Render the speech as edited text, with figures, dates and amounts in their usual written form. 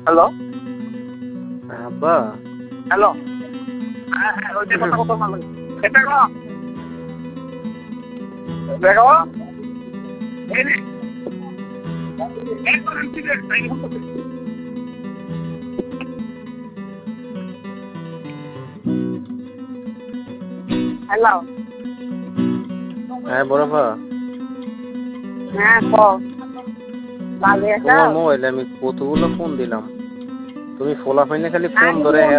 hello আব্বা hello হ্যাঁ হ্যাঁ ওইটা কথা কথা বলুন এটা গো দেখো এই নে এই করেন কি রে তাই হতো হ্যালো হ্যাঁ বড়পা হ্যাঁ ক ভালো আছো তোমার মোবাইলে আমি কতগুলো ফোন দিলাম, তুমি ফোলা ফাইনে খালি ফোন আমি ধরে